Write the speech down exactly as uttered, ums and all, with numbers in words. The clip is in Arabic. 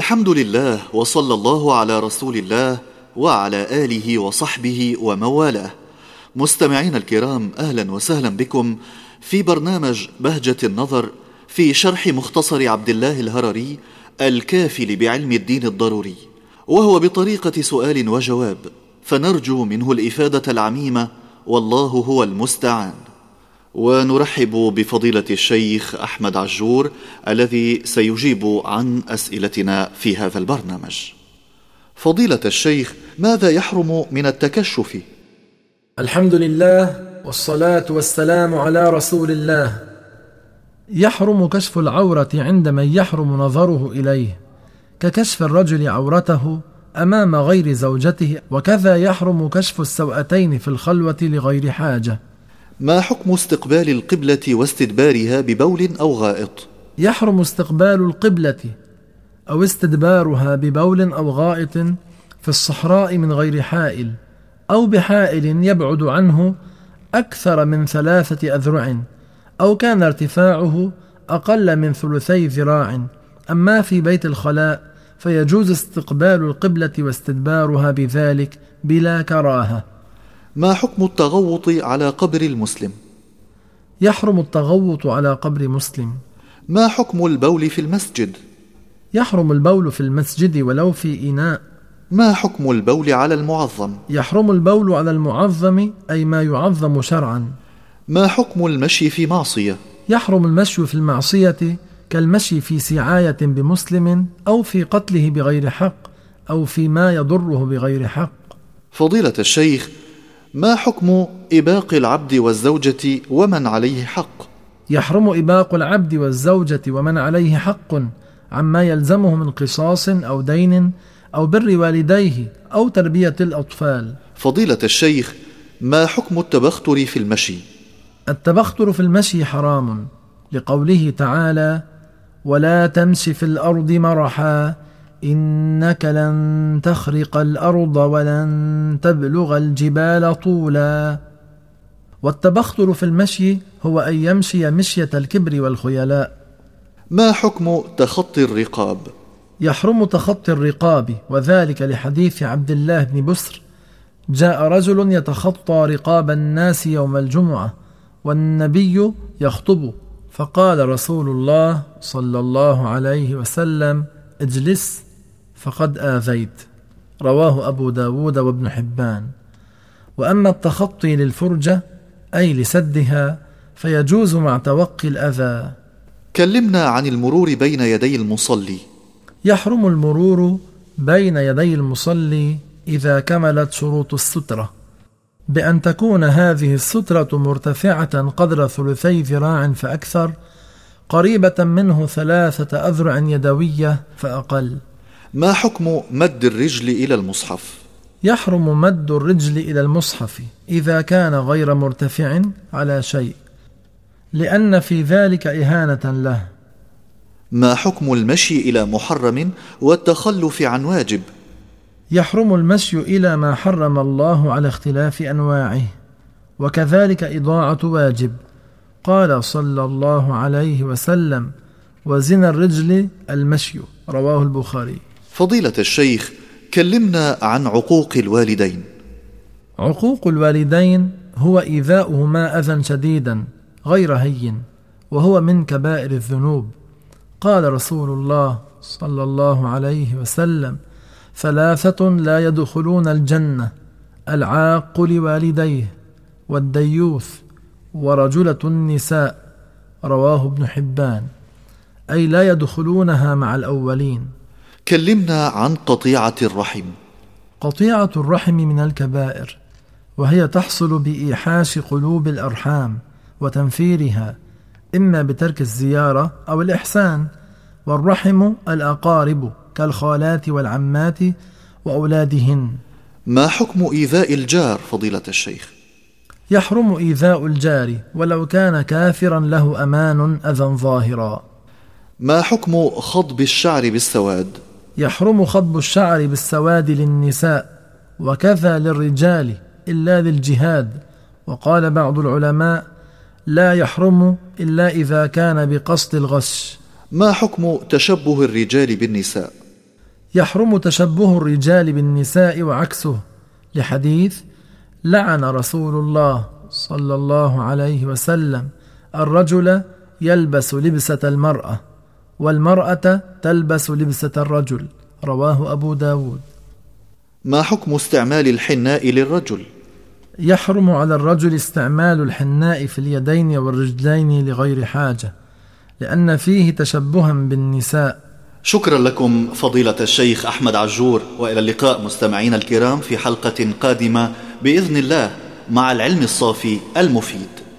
الحمد لله، وصلى الله على رسول الله وعلى آله وصحبه وموالاه. مستمعين الكرام، أهلا وسهلا بكم في برنامج بهجة النظر في شرح مختصر عبد الله الهرري الكافل بعلم الدين الضروري، وهو بطريقة سؤال وجواب، فنرجو منه الإفادة العميمة، والله هو المستعان. ونرحب بفضيلة الشيخ أحمد عجور الذي سيجيب عن أسئلتنا في هذا البرنامج. فضيلة الشيخ، ماذا يحرم من التكشف؟ الحمد لله والصلاة والسلام على رسول الله. يحرم كشف العورة عند من يحرم نظره إليه، ككشف الرجل عورته أمام غير زوجته، وكذا يحرم كشف السوأتين في الخلوة لغير حاجة. ما حكم استقبال القبلة واستدبارها ببول أو غائط؟ يحرم استقبال القبلة أو استدبارها ببول أو غائط في الصحراء من غير حائل، أو بحائل يبعد عنه أكثر من ثلاثة أذرع، أو كان ارتفاعه أقل من ثلثي ذراع. أما في بيت الخلاء فيجوز استقبال القبلة واستدبارها بذلك بلا كراهة. ما حكم التغوط على قبر المسلم؟ يحرم التغوط على قبر مسلم. ما حكم البول في المسجد؟ يحرم البول في المسجد ولو في إناء. ما حكم البول على المعظم؟ يحرم البول على المعظم، أي ما يعظم شرعا. ما حكم المشي في معصية؟ يحرم المشي في المعصية كالمشي في سعاية بمسلم، أو في قتله بغير حق، أو في ما يضره بغير حق. فضيلة الشيخ، ما حكم إباق العبد والزوجة ومن عليه حق؟ يحرم إباق العبد والزوجة ومن عليه حق عما يلزمه من قصاص أو دين أو بر والديه أو تربية الأطفال. فضيلة الشيخ، ما حكم التبختر في المشي؟ التبختر في المشي حرام، لقوله تعالى: ولا تمش في الأرض مرحا إنك لن تخرق الأرض ولن تبلغ الجبال طولا. والتبختر في المشي هو أن يمشي مشية الكبر والخيلاء. ما حكم تخطي الرقاب؟ يحرم تخطي الرقاب، وذلك لحديث عبد الله بن بسر: جاء رجل يتخطى رقاب الناس يوم الجمعة والنبي يخطب، فقال رسول الله صلى الله عليه وسلم: اجلس فقد آذيت. رواه أبو داود وابن حبان. وأما التخطي للفرجة أي لسدها فيجوز مع توقي الأذى. كلمنا عن المرور بين يدي المصلي. يحرم المرور بين يدي المصلي إذا كملت شروط السترة، بأن تكون هذه السترة مرتفعة قدر ثلثي ذراع فأكثر، قريبة منه ثلاثة أذرع يدوية فأقل. ما حكم مد الرجل إلى المصحف؟ يحرم مد الرجل إلى المصحف إذا كان غير مرتفع على شيء، لأن في ذلك إهانة له. ما حكم المشي إلى محرم والتخلف عن واجب؟ يحرم المشي إلى ما حرم الله على اختلاف أنواعه، وكذلك إضاعة واجب. قال صلى الله عليه وسلم: وزن الرجل المشي. رواه البخاري. فضيلة الشيخ، كلمنا عن عقوق الوالدين. عقوق الوالدين هو إيذاؤهما أذى شديدا غير هين، وهو من كبائر الذنوب. قال رسول الله صلى الله عليه وسلم: ثلاثة لا يدخلون الجنة: العاق لوالديه، والديوث، ورجلة النساء. رواه ابن حبان، أي لا يدخلونها مع الأولين. كلمنا عن قطيعة الرحم. قطيعة الرحم من الكبائر، وهي تحصل بإيحاش قلوب الأرحام وتنفيرها، إما بترك الزيارة أو الإحسان. والرحم الأقارب كالخالات والعمات وأولادهن. ما حكم إيذاء الجار فضيلة الشيخ؟ يحرم إيذاء الجار ولو كان كافرا له أمان أذى ظاهرا. ما حكم خضب الشعر بالسواد؟ يحرم خضب الشعر بالسواد للنساء، وكذا للرجال إلا للجهاد. وقال بعض العلماء: لا يحرم إلا إذا كان بقصد الغش. ما حكم تشبه الرجال بالنساء؟ يحرم تشبه الرجال بالنساء وعكسه، لحديث: لعن رسول الله صلى الله عليه وسلم الرجل يلبس لبسة المرأة، والمرأة تلبس لبسة الرجل، رواه أبو داود. ما حكم استعمال الحناء للرجل؟ يحرم على الرجل استعمال الحناء في اليدين والرجلين لغير حاجة، لأن فيه تشبها بالنساء. شكرا لكم فضيلة الشيخ أحمد عجور، وإلى اللقاء مستمعين الكرام في حلقة قادمة بإذن الله مع العلم الصافي المفيد.